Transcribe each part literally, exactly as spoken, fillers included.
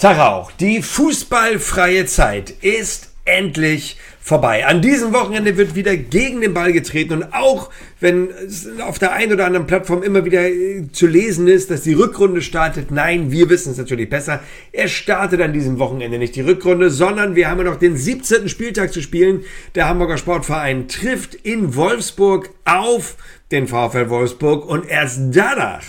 Tag auch. Die fußballfreie Zeit ist endlich vorbei. An diesem Wochenende wird wieder gegen den Ball getreten und auch wenn es auf der einen oder anderen Plattform immer wieder zu lesen ist, dass die Rückrunde startet, nein, wir wissen es natürlich besser. Er startet an diesem Wochenende nicht die Rückrunde, sondern wir haben ja noch den siebzehnten Spieltag zu spielen. Der Hamburger Sportverein trifft in Wolfsburg auf den VfL Wolfsburg und erst danach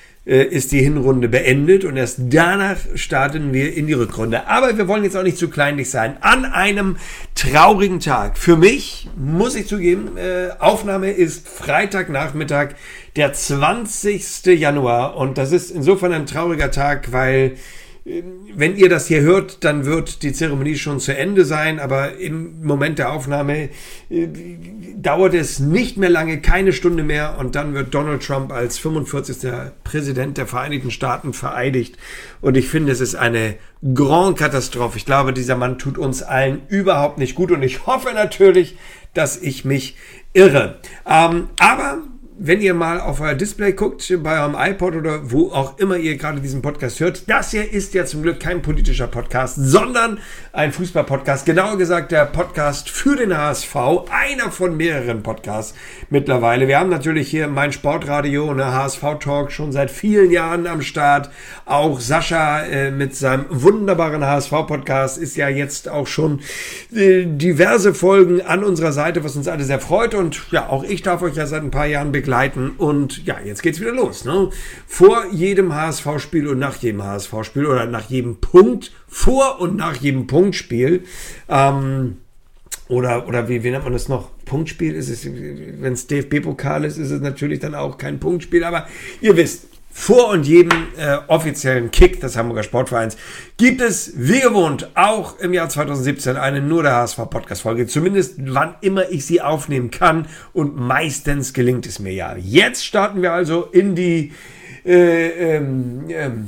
ist die Hinrunde beendet und erst danach starten wir in die Rückrunde. Aber wir wollen jetzt auch nicht zu kleinlich sein. An einem traurigen Tag. Für mich, muss ich zugeben, äh, Aufnahme ist Freitagnachmittag, der zwanzigsten Januar. Und das ist insofern ein trauriger Tag, weil wenn ihr das hier hört, dann wird die Zeremonie schon zu Ende sein, aber im Moment der Aufnahme äh, dauert es nicht mehr lange, keine Stunde mehr und dann wird Donald Trump als fünfundvierzigster Präsident der Vereinigten Staaten vereidigt und ich finde, es ist eine Grand Katastrophe. Ich glaube, dieser Mann tut uns allen überhaupt nicht gut und ich hoffe natürlich, dass ich mich irre. Ähm, aber wenn ihr mal auf euer Display guckt, bei eurem iPod oder wo auch immer ihr gerade diesen Podcast hört, das hier ist ja zum Glück kein politischer Podcast, sondern ein Fußball-Podcast. Genauer gesagt der Podcast für den H S V, einer von mehreren Podcasts mittlerweile. Wir haben natürlich hier mein Sportradio und der H S V-Talk schon seit vielen Jahren am Start. Auch Sascha äh, mit seinem wunderbaren H S V-Podcast ist ja jetzt auch schon äh, diverse Folgen an unserer Seite, was uns alle sehr freut. Und ja, auch ich darf euch ja seit ein paar Jahren begleiten. Und ja, jetzt geht's wieder los. Ne? Vor jedem H S V-Spiel und nach jedem H S V-Spiel oder nach jedem Punkt, vor und nach jedem Punktspiel, ähm, oder, oder wie, wie nennt man das noch? Punktspiel ist es, wenn es D F B-Pokal ist, ist es natürlich dann auch kein Punktspiel, aber ihr wisst, vor und jedem äh, offiziellen Kick des Hamburger Sportvereins gibt es, wie gewohnt, auch im Jahr zweitausendsiebzehn eine nur der H S V-Podcast-Folge. Zumindest wann immer ich sie aufnehmen kann und meistens gelingt es mir ja. Jetzt starten wir also in die äh, ähm, ähm,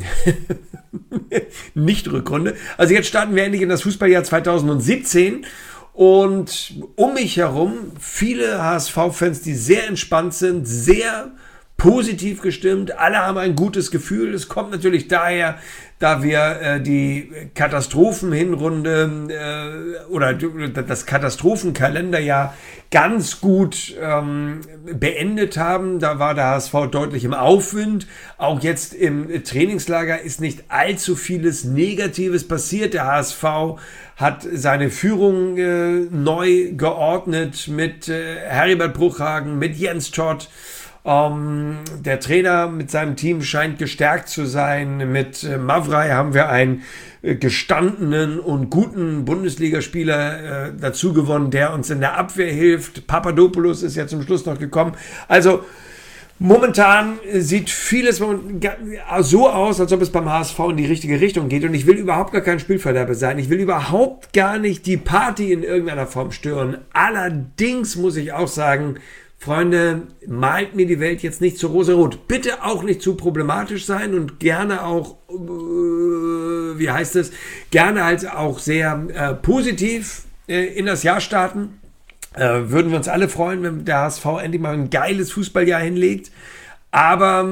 Nicht-Rückrunde. Also jetzt starten wir endlich in das Fußballjahr zweitausendsiebzehn. Und um mich herum viele H S V-Fans, die sehr entspannt sind, sehr positiv gestimmt, alle haben ein gutes Gefühl. Es kommt natürlich daher, da wir äh, die Katastrophenhinrunde äh, oder das Katastrophenkalenderjahr ganz gut ähm, beendet haben. Da war der H S V deutlich im Aufwind. Auch jetzt im Trainingslager ist nicht allzu vieles Negatives passiert. Der H S V hat seine Führung äh, neu geordnet mit äh, Heribert Bruchhagen, mit Jens Todt. Um, der Trainer mit seinem Team scheint gestärkt zu sein. Mit äh, Mavrei haben wir einen äh, gestandenen und guten Bundesligaspieler äh, dazu gewonnen, der uns in der Abwehr hilft. Papadopoulos ist ja zum Schluss noch gekommen. Also momentan sieht vieles so aus, als ob es beim H S V in die richtige Richtung geht. Und ich will überhaupt gar kein Spielverderber sein. Ich will überhaupt gar nicht die Party in irgendeiner Form stören. Allerdings muss ich auch sagen, Freunde, malt mir die Welt jetzt nicht zu rosarot. Bitte auch nicht zu problematisch sein und gerne auch, äh, wie heißt es, gerne halt auch sehr äh, positiv äh, in das Jahr starten. Äh, würden wir uns alle freuen, wenn der H S V endlich mal ein geiles Fußballjahr hinlegt. Aber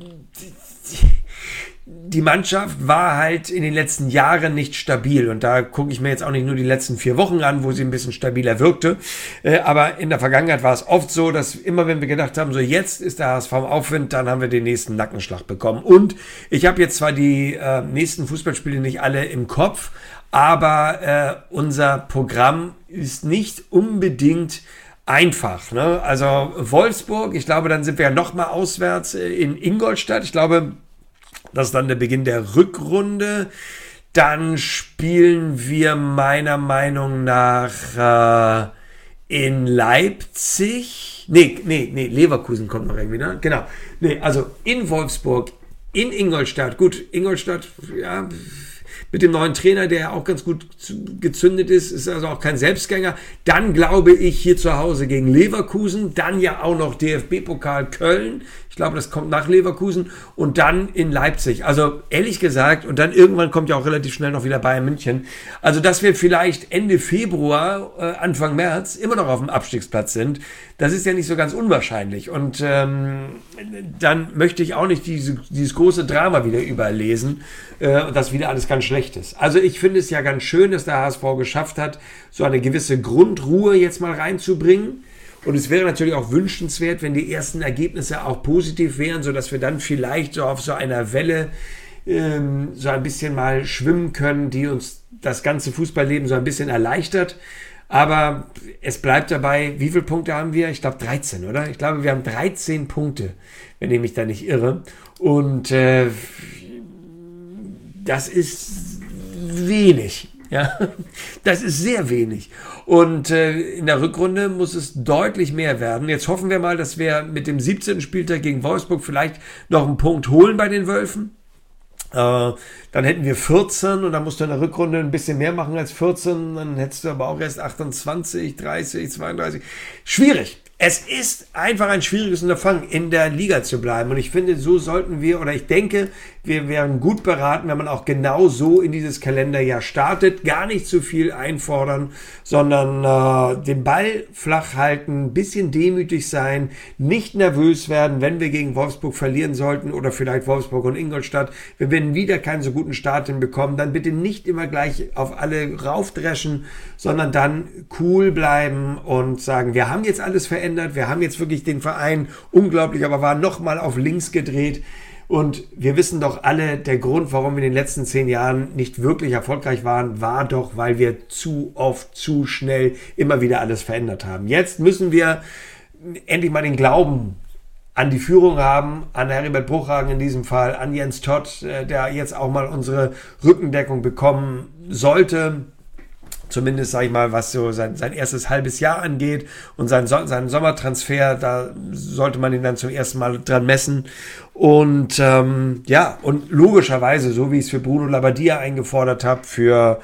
die Mannschaft war halt in den letzten Jahren nicht stabil und da gucke ich mir jetzt auch nicht nur die letzten vier Wochen an, wo sie ein bisschen stabiler wirkte, äh, aber in der Vergangenheit war es oft so, dass immer wenn wir gedacht haben, so jetzt ist der H S V im Aufwind, dann haben wir den nächsten Nackenschlag bekommen und ich habe jetzt zwar die äh, nächsten Fußballspiele nicht alle im Kopf, aber äh, unser Programm ist nicht unbedingt einfach, ne? Also Wolfsburg, ich glaube, dann sind wir ja nochmal auswärts äh, in Ingolstadt, ich glaube, das ist dann der Beginn der Rückrunde. Dann spielen wir meiner Meinung nach äh, in Leipzig. Nee, nee, nee, Leverkusen kommt noch irgendwie, ne? Genau. Nee, also in Wolfsburg, in Ingolstadt. Gut, Ingolstadt, ja, mit dem neuen Trainer, der ja auch ganz gut gezündet ist, ist also auch kein Selbstgänger. Dann glaube ich hier zu Hause gegen Leverkusen, dann ja auch noch D F B-Pokal Köln. Ich glaube, das kommt nach Leverkusen und dann in Leipzig. Also ehrlich gesagt, und dann irgendwann kommt ja auch relativ schnell noch wieder Bayern München. Also, dass wir vielleicht Ende Februar, äh, Anfang März immer noch auf dem Abstiegsplatz sind, das ist ja nicht so ganz unwahrscheinlich. Und ähm, dann möchte ich auch nicht diese, dieses große Drama wieder überlesen, äh, dass wieder alles ganz schnell Schlechtes. Also ich finde es ja ganz schön, dass der H S V geschafft hat, so eine gewisse Grundruhe jetzt mal reinzubringen. Und es wäre natürlich auch wünschenswert, wenn die ersten Ergebnisse auch positiv wären, sodass wir dann vielleicht so auf so einer Welle ähm, so ein bisschen mal schwimmen können, die uns das ganze Fußballleben so ein bisschen erleichtert. Aber es bleibt dabei, wie viele Punkte haben wir? Ich glaube dreizehn, oder? Ich glaube, wir haben dreizehn Punkte, wenn ich mich da nicht irre. Und äh, das ist wenig. Ja, das ist sehr wenig. Und äh, in der Rückrunde muss es deutlich mehr werden. Jetzt hoffen wir mal, dass wir mit dem siebzehnten Spieltag gegen Wolfsburg vielleicht noch einen Punkt holen bei den Wölfen. Äh, dann hätten wir vierzehn und dann musst du in der Rückrunde ein bisschen mehr machen als vierzehn. Dann hättest du aber auch erst achtundzwanzig, dreißig, zweiunddreißig. Schwierig. Es ist einfach ein schwieriges Unterfangen, in der Liga zu bleiben. Und ich finde, so sollten wir, oder ich denke, wir wären gut beraten, wenn man auch genau so in dieses Kalenderjahr startet. Gar nicht zu viel einfordern, sondern äh, den Ball flach halten, ein bisschen demütig sein, nicht nervös werden, wenn wir gegen Wolfsburg verlieren sollten oder vielleicht Wolfsburg und Ingolstadt. Wir werden wieder keinen so guten Start hinbekommen. Dann bitte nicht immer gleich auf alle raufdreschen, sondern dann cool bleiben und sagen, wir haben jetzt alles verändert. Wir haben jetzt wirklich den Verein unglaublich, aber war nochmal auf links gedreht. Und wir wissen doch alle, der Grund, warum wir in den letzten zehn Jahren nicht wirklich erfolgreich waren, war doch, weil wir zu oft, zu schnell immer wieder alles verändert haben. Jetzt müssen wir endlich mal den Glauben an die Führung haben, an Heribert Bruchhagen in diesem Fall, an Jens Todt, der jetzt auch mal unsere Rückendeckung bekommen sollte. Zumindest, sage ich mal, was so sein, sein erstes halbes Jahr angeht und sein, seinen Sommertransfer, da sollte man ihn dann zum ersten Mal dran messen. Und ähm, ja, und logischerweise, so wie ich es für Bruno Labbadia eingefordert habe, für,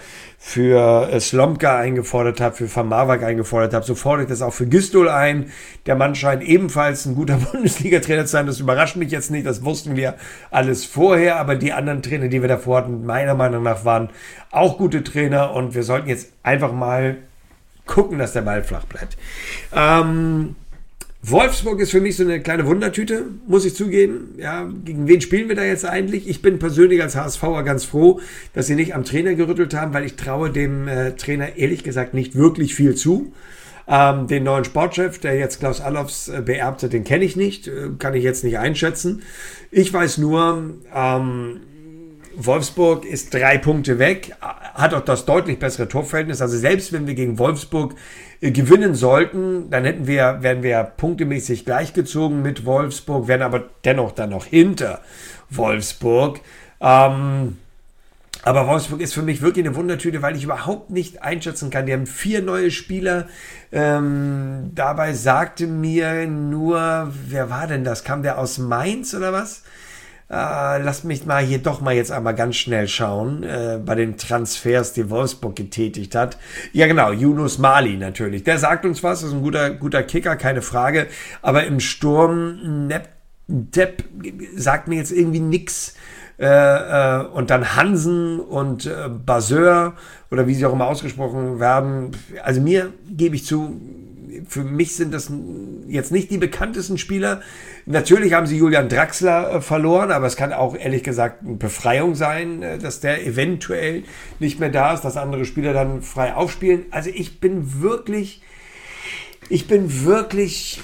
für äh, Slomka eingefordert habe, für Van Marwijk eingefordert habe, so fordere ich das auch für Gistol ein. Der Mann scheint ebenfalls ein guter Bundesliga-Trainer zu sein. Das überrascht mich jetzt nicht, das wussten wir alles vorher. Aber die anderen Trainer, die wir davor hatten, meiner Meinung nach waren auch gute Trainer. Und wir sollten jetzt einfach mal gucken, dass der Ball flach bleibt. Ähm... Wolfsburg ist für mich so eine kleine Wundertüte, muss ich zugeben. Ja, gegen wen spielen wir da jetzt eigentlich? Ich bin persönlich als HSVer ganz froh, dass sie nicht am Trainer gerüttelt haben, weil ich traue dem äh, Trainer ehrlich gesagt nicht wirklich viel zu. Ähm, den neuen Sportchef, der jetzt Klaus Allofs äh, beerbte, den kenne ich nicht, äh, kann ich jetzt nicht einschätzen. Ich weiß nur, ähm, Wolfsburg ist drei Punkte weg, hat auch das deutlich bessere Torverhältnis. Also selbst wenn wir gegen Wolfsburg äh, gewinnen sollten, dann hätten wir, wären wir punktemäßig gleichgezogen mit Wolfsburg, wären aber dennoch dann noch hinter Wolfsburg. Ähm, aber Wolfsburg ist für mich wirklich eine Wundertüte, weil ich überhaupt nicht einschätzen kann. Die haben vier neue Spieler. Ähm, dabei sagte mir nur, wer war denn das? Kam der aus Mainz oder was? Äh, lasst mich mal hier doch mal jetzt einmal ganz schnell schauen, äh, bei den Transfers, die Wolfsburg getätigt hat. Ja genau, Yunus Mali natürlich. Der sagt uns was, ist ein guter, guter Kicker, keine Frage. Aber im Sturm, Nep, Depp sagt mir jetzt irgendwie nix. Äh, äh, und dann Hansen und äh, Baseur, oder wie sie auch immer ausgesprochen werden. Also mir, gebe ich zu, für mich sind das jetzt nicht die bekanntesten Spieler. Natürlich haben sie Julian Draxler äh, verloren, aber es kann auch ehrlich gesagt eine Befreiung sein, äh, dass der eventuell nicht mehr da ist, dass andere Spieler dann frei aufspielen. Also ich bin wirklich, ich bin wirklich,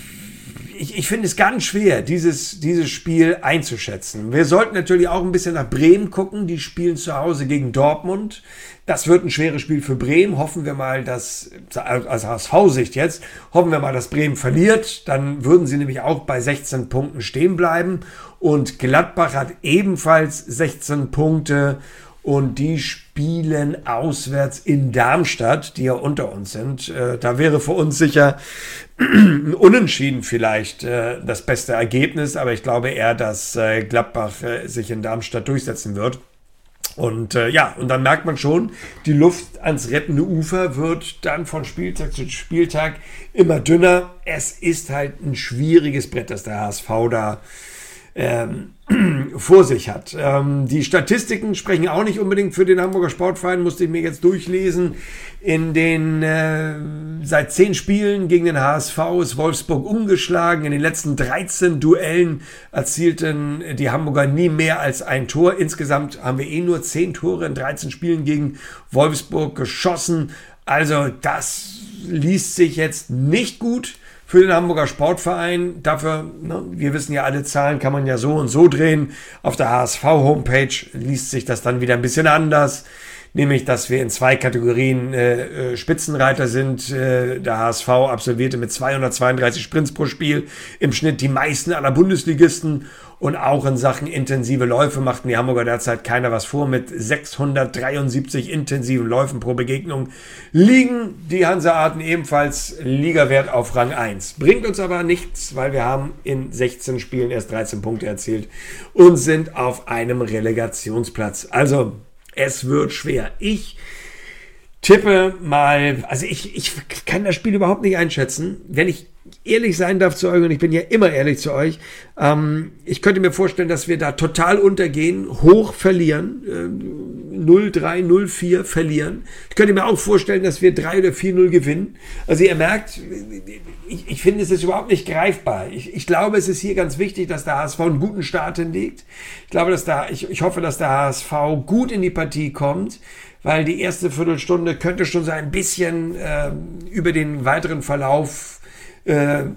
ich, ich finde es ganz schwer, dieses, dieses Spiel einzuschätzen. Wir sollten natürlich auch ein bisschen nach Bremen gucken. Die spielen zu Hause gegen Dortmund. Das wird ein schweres Spiel für Bremen. Hoffen wir mal, dass, als H S V-Sicht jetzt, hoffen wir mal, dass Bremen verliert. Dann würden sie nämlich auch bei sechzehn Punkten stehen bleiben. Und Gladbach hat ebenfalls sechzehn Punkte. Und die spielen auswärts in Darmstadt, die ja unter uns sind. Da wäre für uns sicher ein Unentschieden vielleicht das beste Ergebnis. Aber ich glaube eher, dass Gladbach sich in Darmstadt durchsetzen wird. Und äh, ja, und dann merkt man schon, die Luft ans rettende Ufer wird dann von Spieltag zu Spieltag immer dünner. Es ist halt ein schwieriges Brett, das der H S V da ähm, vor sich hat. Ähm, die Statistiken sprechen auch nicht unbedingt für den Hamburger Sportverein, musste ich mir jetzt durchlesen. In den äh, seit zehn Spielen gegen den H S V ist Wolfsburg ungeschlagen. In den letzten dreizehn Duellen erzielten die Hamburger nie mehr als ein Tor. Insgesamt haben wir eh nur zehn Tore in dreizehn Spielen gegen Wolfsburg geschossen. Also das liest sich jetzt nicht gut für den Hamburger Sportverein. Dafür, ne, wir wissen ja, alle Zahlen kann man ja so und so drehen. Auf der H S V-Homepage liest sich das dann wieder ein bisschen anders. Nämlich, dass wir in zwei Kategorien äh, Spitzenreiter sind. Äh, der H S V absolvierte mit zweihundertzweiunddreißig Sprints pro Spiel im Schnitt die meisten aller Bundesligisten. Und auch in Sachen intensive Läufe machten die Hamburger derzeit keiner was vor. Mit sechshundertdreiundsiebzig intensiven Läufen pro Begegnung liegen die Hanseaten ebenfalls Ligawert auf Rang eins. Bringt uns aber nichts, weil wir haben in sechzehn Spielen erst dreizehn Punkte erzielt und sind auf einem Relegationsplatz. Also es wird schwer. Ich tippe mal, also ich, ich kann das Spiel überhaupt nicht einschätzen. Wenn ich ehrlich sein darf zu euch, und ich bin ja immer ehrlich zu euch, ähm, ich könnte mir vorstellen, dass wir da total untergehen, hoch verlieren, äh, null drei, null vier verlieren. Ich könnte mir auch vorstellen, dass wir drei oder vier null gewinnen. Also ihr merkt, ich, ich finde, es ist überhaupt nicht greifbar. Ich, ich glaube, es ist hier ganz wichtig, dass der H S V einen guten Start hinlegt. Ich glaube, dass da, ich, ich hoffe, dass der H S V gut in die Partie kommt, weil die erste Viertelstunde könnte schon so ein bisschen äh, über den weiteren Verlauf äh,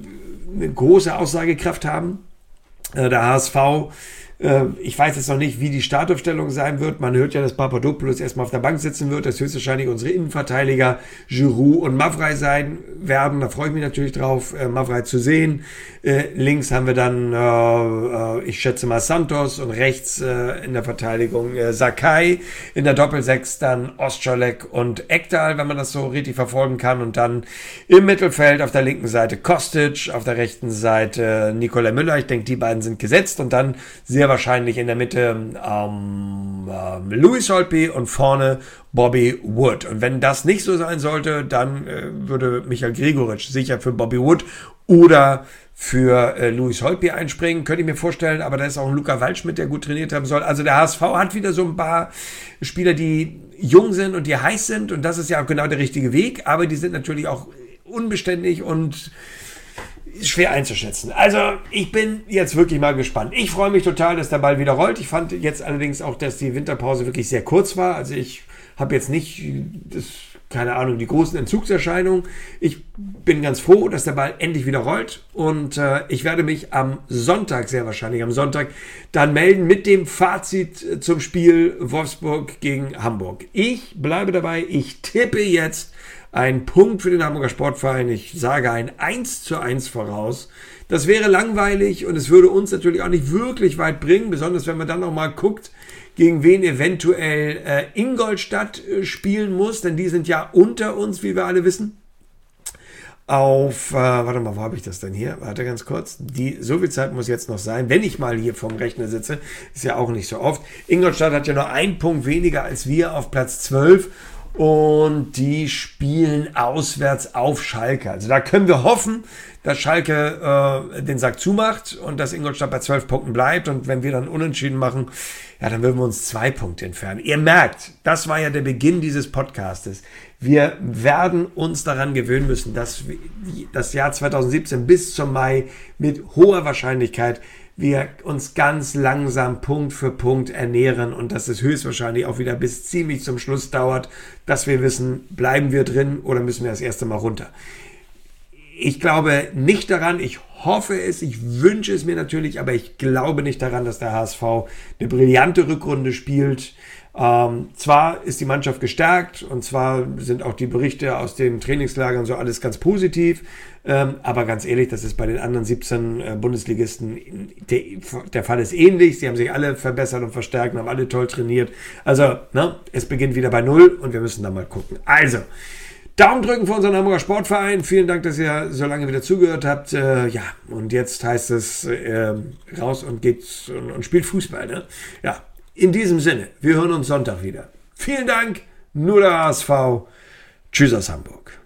eine große Aussagekraft haben. Äh, der H S V, äh, ich weiß jetzt noch nicht, wie die Startaufstellung sein wird. Man hört ja, dass Papadopoulos erstmal auf der Bank sitzen wird, dass höchstwahrscheinlich unsere Innenverteidiger Giroud und Mavrei sein werden. Da freue ich mich natürlich drauf, äh, Mavrei zu sehen. Äh, links haben wir dann, äh, äh, ich schätze mal Santos, und rechts äh, in der Verteidigung äh, Sakai. In der Doppelsechs dann Ostschalek und Ekdal, wenn man das so richtig verfolgen kann. Und dann im Mittelfeld auf der linken Seite Kostic, auf der rechten Seite Nikolai Müller. Ich denke, die beiden sind gesetzt. Und dann sehr wahrscheinlich in der Mitte ähm, äh, Louis Holtby und vorne Bobby Wood. Und wenn das nicht so sein sollte, dann äh, würde Michael Gregoritsch sicher für Bobby Wood oder für äh, Louis Holtby einspringen, könnte ich mir vorstellen, aber da ist auch ein Luca Waldschmidt, der gut trainiert haben soll. Also der H S V hat wieder so ein paar Spieler, die jung sind und die heiß sind, und das ist ja auch genau der richtige Weg, aber die sind natürlich auch unbeständig und schwer einzuschätzen. Also ich bin jetzt wirklich mal gespannt. Ich freue mich total, dass der Ball wieder rollt. Ich fand jetzt allerdings auch, dass die Winterpause wirklich sehr kurz war. Also ich habe jetzt nicht das, keine Ahnung, die großen Entzugserscheinungen. Ich bin ganz froh, dass der Ball endlich wieder rollt, und äh, ich werde mich am Sonntag, sehr wahrscheinlich am Sonntag, dann melden mit dem Fazit zum Spiel Wolfsburg gegen Hamburg. Ich bleibe dabei, ich tippe jetzt einen Punkt für den Hamburger Sportverein. Ich sage ein eins zu eins voraus. Das wäre langweilig und es würde uns natürlich auch nicht wirklich weit bringen, besonders wenn man dann noch mal guckt, gegen wen eventuell äh, Ingolstadt äh, spielen muss, denn die sind ja unter uns, wie wir alle wissen. Auf, äh, warte mal, wo habe ich das denn hier? Warte ganz kurz. Die, so viel Zeit muss jetzt noch sein, wenn ich mal hier vorm Rechner sitze. Ist ja auch nicht so oft. Ingolstadt hat ja nur einen Punkt weniger als wir auf Platz zwölf. Und die spielen auswärts auf Schalke. Also da können wir hoffen, dass Schalke äh, den Sack zumacht und dass Ingolstadt bei zwölf Punkten bleibt. Und wenn wir dann unentschieden machen, ja, dann würden wir uns zwei Punkte entfernen. Ihr merkt, das war ja der Beginn dieses Podcastes. Wir werden uns daran gewöhnen müssen, dass wir das Jahr zweitausendsiebzehn bis zum Mai mit hoher Wahrscheinlichkeit wir uns ganz langsam Punkt für Punkt ernähren und dass es höchstwahrscheinlich auch wieder bis ziemlich zum Schluss dauert, dass wir wissen, bleiben wir drin oder müssen wir das erste Mal runter. Ich glaube nicht daran, ich hoffe es, ich wünsche es mir natürlich, aber ich glaube nicht daran, dass der H S V eine brillante Rückrunde spielt. Ähm, zwar ist die Mannschaft gestärkt und zwar sind auch die Berichte aus den Trainingslagern so alles ganz positiv, ähm, aber ganz ehrlich, das ist bei den anderen siebzehn äh, Bundesligisten der, der Fall ist ähnlich. Sie haben sich alle verbessert und verstärkt und haben alle toll trainiert. Also, ne, es beginnt wieder bei Null und wir müssen da mal gucken. Also, Daumen drücken für unseren Hamburger Sportverein. Vielen Dank, dass ihr so lange wieder zugehört habt. Äh, ja, und jetzt heißt es äh, raus und geht's und, und spielt Fußball. Ne? Ja, in diesem Sinne, wir hören uns Sonntag wieder. Vielen Dank, nur der H S V. Tschüss aus Hamburg.